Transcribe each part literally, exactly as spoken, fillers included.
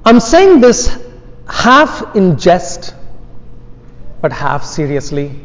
I'm saying this half in jest, but half seriously.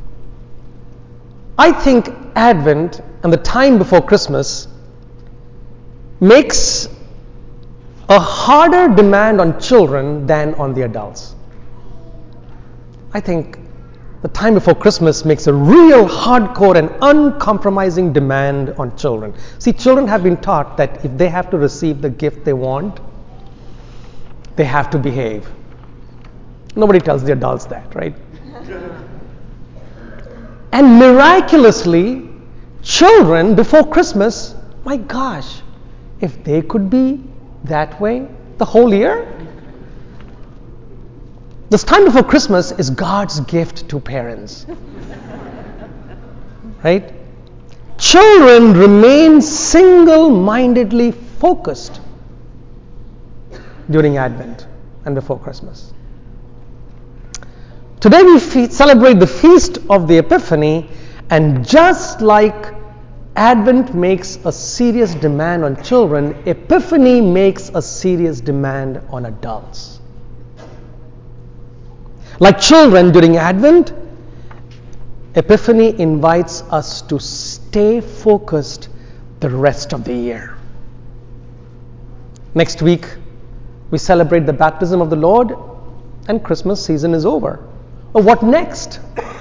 I think Advent and the time before Christmas makes a harder demand on children than on the adults. I think the time before Christmas makes a real hardcore and uncompromising demand on children. See, children have been taught that if they have to receive the gift they want, they have to behave. Nobody tells the adults that, right? And miraculously, children before Christmas, my gosh, if they could be that way the whole year. This time before Christmas is God's gift to parents. Right? Children remain single-mindedly focused during Advent and before Christmas. Today we fe- celebrate the feast of the Epiphany, and just like Advent makes a serious demand on children, Epiphany makes a serious demand on adults. Like children during Advent, Epiphany invites us to stay focused the rest of the year. Next week, we celebrate the baptism of the Lord, and Christmas season is over. But what next?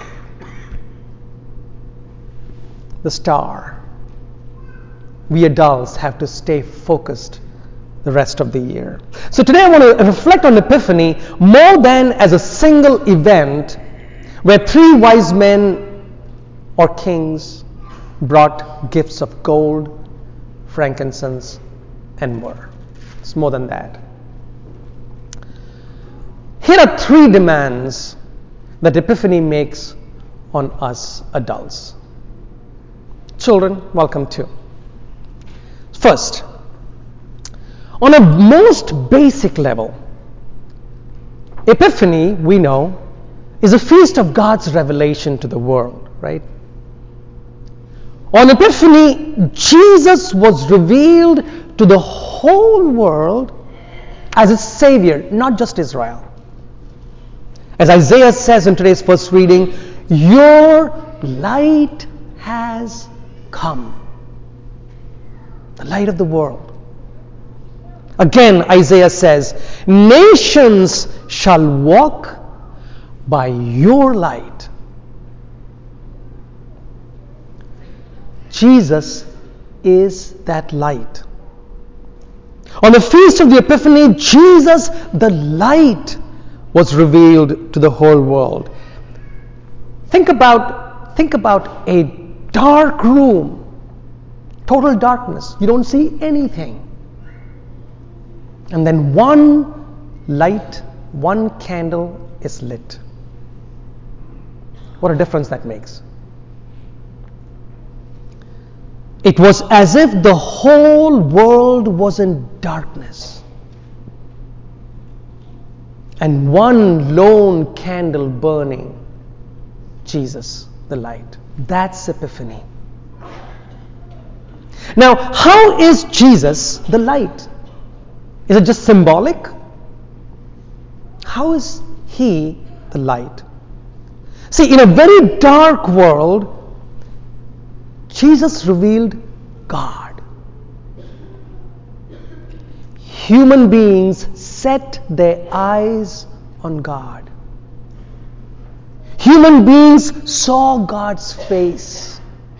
The star. We adults have to stay focused the rest of the year. So today I want to reflect on Epiphany more than as a single event where three wise men or kings brought gifts of gold, frankincense, and myrrh. It's more than that. Here are three demands that Epiphany makes on us adults. Children, welcome too. First, on a most basic level, Epiphany, we know, is a feast of God's revelation to the world, right? On Epiphany, Jesus was revealed to the whole world as its Savior, not just Israel. As Isaiah says in today's first reading, your light has come. The light of the world. Again, Isaiah says, nations shall walk by your light. Jesus is that light. On the feast of the Epiphany, Jesus, the light, was revealed to the whole world. Think about, think about a dark room. Total darkness. You don't see anything. And then one light, one candle is lit. What a difference that makes. It was as if the whole world was in darkness. And one lone candle burning, Jesus, the light. That's Epiphany. Now, how is Jesus the light? Is it just symbolic? How is he the light? See, in a very dark world, Jesus revealed God. Human beings set their eyes on God. Human beings saw God's face.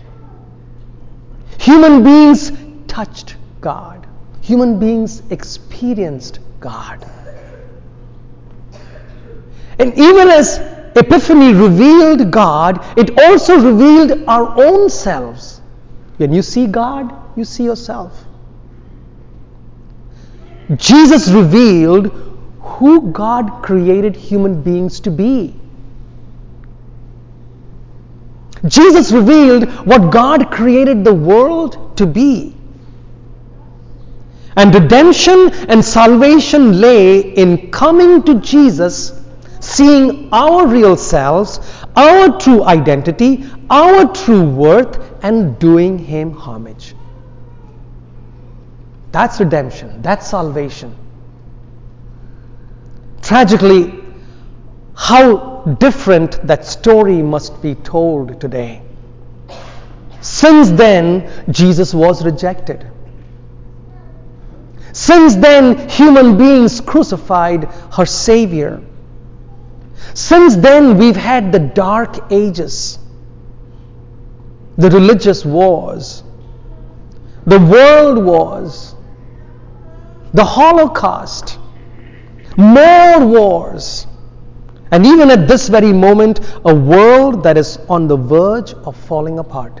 Human beings touched God. Human beings experienced God. And even as Epiphany revealed God, it also revealed our own selves. When you see God, you see yourself. Jesus revealed who God created human beings to be. Jesus revealed what God created the world to be. And redemption and salvation lay in coming to Jesus, seeing our real selves, our true identity, our true worth, and doing Him homage. That's redemption. That's salvation. Tragically, how different that story must be told today. Since then, Jesus was rejected. Since then, human beings crucified her Savior. Since then, we've had the dark ages, the religious wars, the world wars, the Holocaust, more wars, and even at this very moment, a world that is on the verge of falling apart.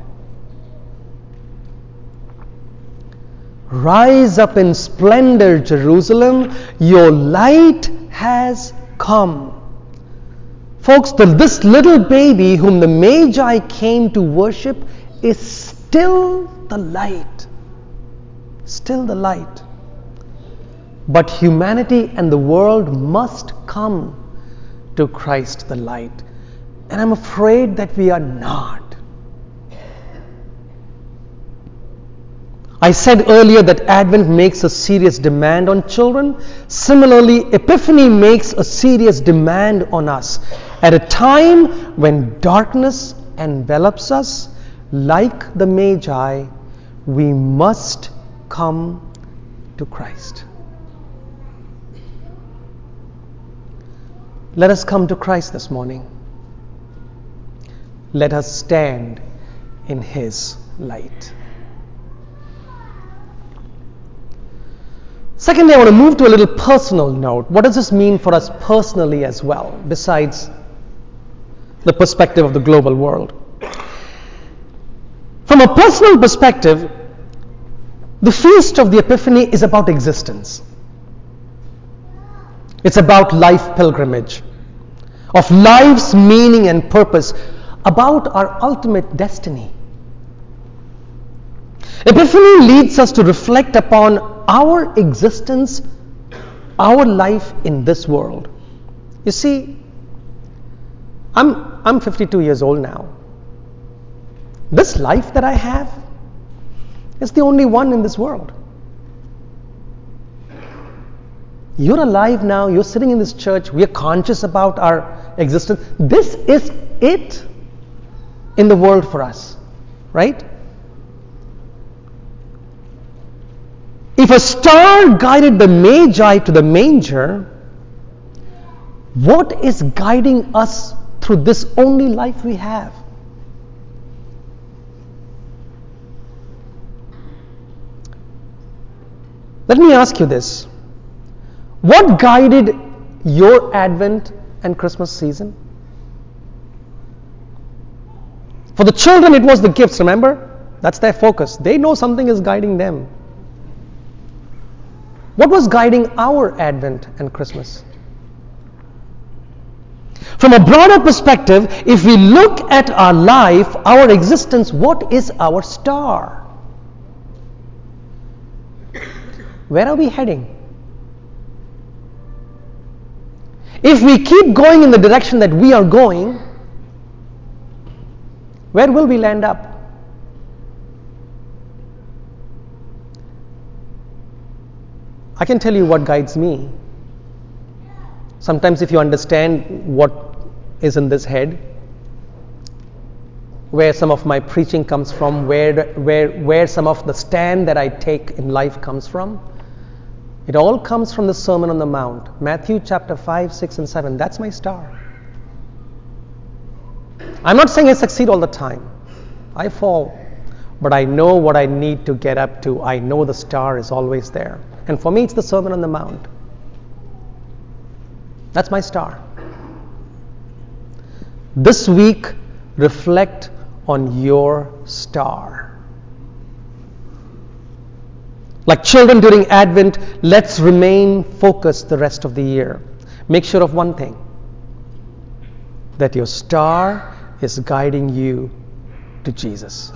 Rise up in splendor, Jerusalem, your light has come. Folks, the, this little baby whom the Magi came to worship is still the light. Still the light. But humanity and the world must come to Christ the light. And I'm afraid that we are not. I said earlier that Advent makes a serious demand on children. Similarly, Epiphany makes a serious demand on us. At a time when darkness envelops us, like the Magi, we must come to Christ. Let us come to Christ this morning. Let us stand in His light. Secondly, I want to move to a little personal note. What does this mean for us personally as well, besides the perspective of the global world? From a personal perspective, the Feast of the Epiphany is about existence. It's about life pilgrimage, of life's meaning and purpose, about our ultimate destiny. Epiphany leads us to reflect upon our existence, our life in this world. You see, I'm, I'm fifty-two years old now. This life that I have is the only one in this world. You're alive now, you're sitting in this church, we are conscious about our existence. This is it in the world for us, right? If a star guided the Magi to the manger, what is guiding us through this only life we have? Let me ask you this. What guided your Advent and Christmas season? For the children, it was the gifts, remember? That's their focus. They know something is guiding them. What was guiding our Advent and Christmas? From a broader perspective, if we look at our life, our existence, what is our star? Where are we heading? If we keep going in the direction that we are going, where will we land up? I can tell you what guides me. Sometimes if you understand what is in this head, where some of my preaching comes from, where, where, where some of the stand that I take in life comes from, it all comes from the Sermon on the Mount. Matthew chapter five, six and seven. That's my star. I'm not saying I succeed all the time. I fall. But I know what I need to get up to. I know the star is always there. And for me, it's the Sermon on the Mount. That's my star. This week, reflect on your star. Like children during Advent, let's remain focused the rest of the year. Make sure of one thing, that your star is guiding you to Jesus.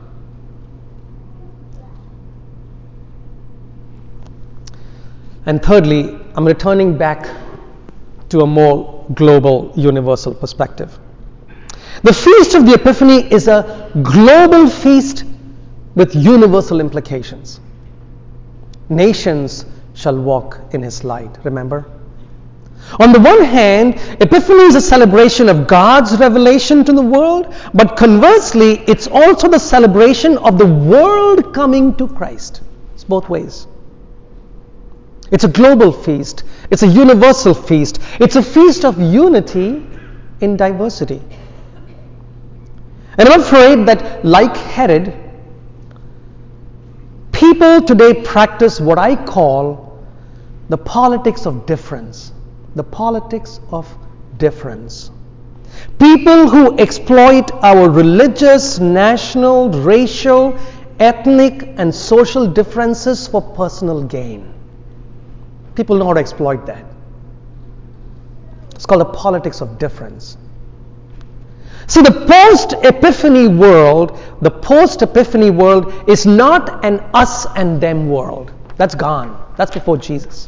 And thirdly, I'm returning back to a more global, universal perspective. The Feast of the Epiphany is a global feast with universal implications. Nations shall walk in His light, remember? On the one hand, Epiphany is a celebration of God's revelation to the world, but conversely, it's also the celebration of the world coming to Christ. It's both ways. It's a global feast. It's a universal feast. It's a feast of unity in diversity. And I'm afraid that, like Herod, people today practice what I call the politics of difference. The politics of difference. People who exploit our religious, national, racial, ethnic, and social differences for personal gain. People know how to exploit that. It's called the politics of difference. See, the post-Epiphany world, the post-Epiphany world is not an us and them world. That's gone. That's before Jesus.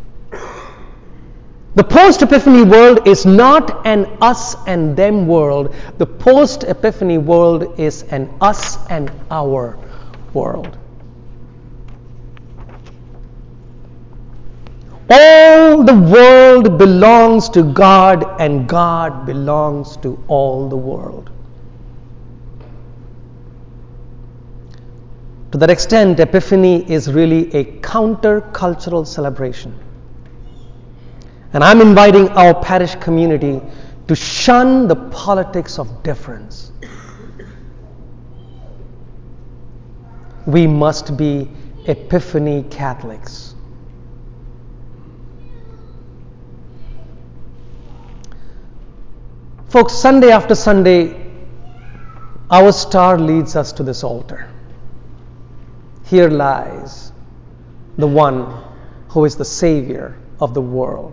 The post-Epiphany world is not an us and them world. The post-Epiphany world is an us and our world. All the world belongs to God, and God belongs to all the world. To that extent, Epiphany is really a counter-cultural celebration. And I'm inviting our parish community to shun the politics of difference. We must be Epiphany Catholics. Folks, Sunday after Sunday, our star leads us to this altar. Here lies the one who is the Savior of the world.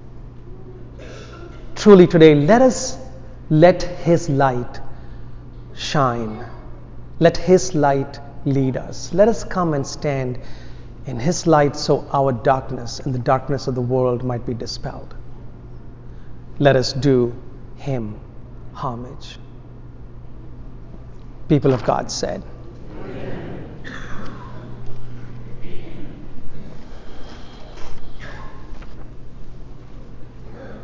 Truly today, let us let His light shine. Let His light lead us. Let us come and stand in His light so our darkness and the darkness of the world might be dispelled. Let us do Him homage. People of God said,